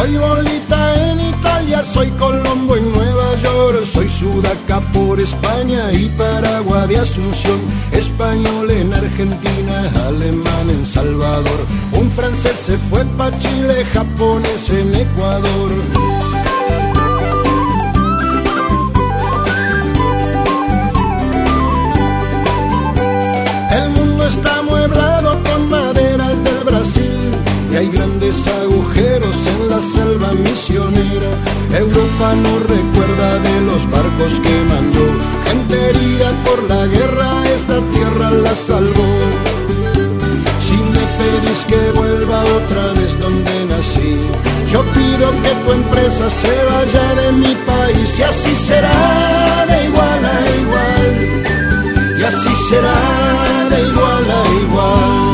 Soy Bolita en Italia, soy Colombo en Nueva York, soy Sudaca por España y Paraguay de Asunción, español en Argentina, alemán en Salvador, un francés se fue pa' Chile, japonés en Ecuador. El mundo está amueblado con maderas del Brasil y hay grandes agujeros en la selva misionera. Europa no recuerda de los barcos que mandó, gente herida por la guerra, esta tierra la salvó. Si me pedís que vuelva otra vez donde nací, yo pido que tu empresa se vaya de mi país, y así será de igual a igual, y así será de igual a igual.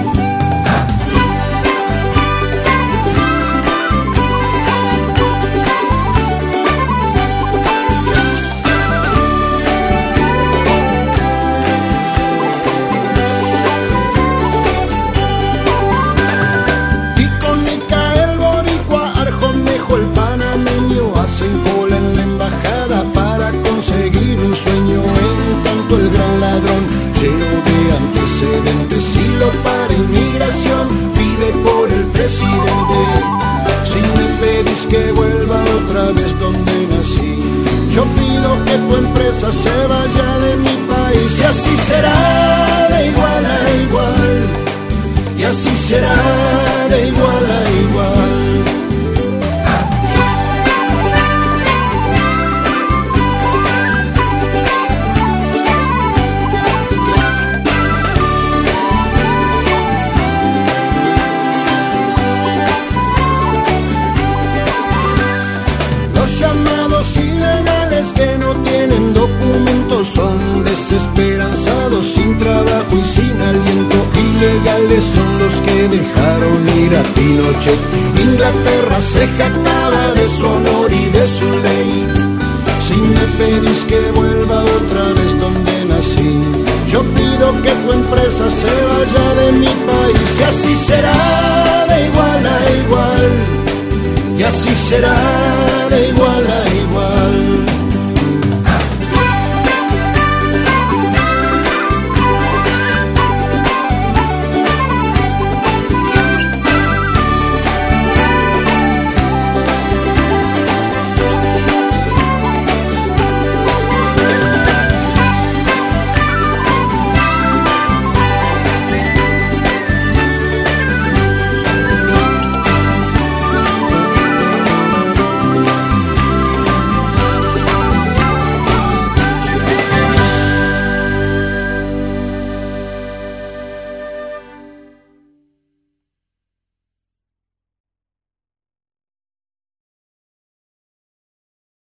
El gran ladrón, lleno de antecedentes, y lo para inmigración pide por el presidente. Si me pedís que vuelva otra vez donde nací, yo pido que tu empresa se vaya de mi país, y así será de igual a igual, y así será de igual a igual. Son desesperanzados, sin trabajo y sin aliento. Ilegales son los que dejaron ir a Pinochet. Inglaterra se jactaba de su honor y de su ley. Si me pedís que vuelva otra vez donde nací, yo pido que tu empresa se vaya de mi país, y así será de igual a igual, y así será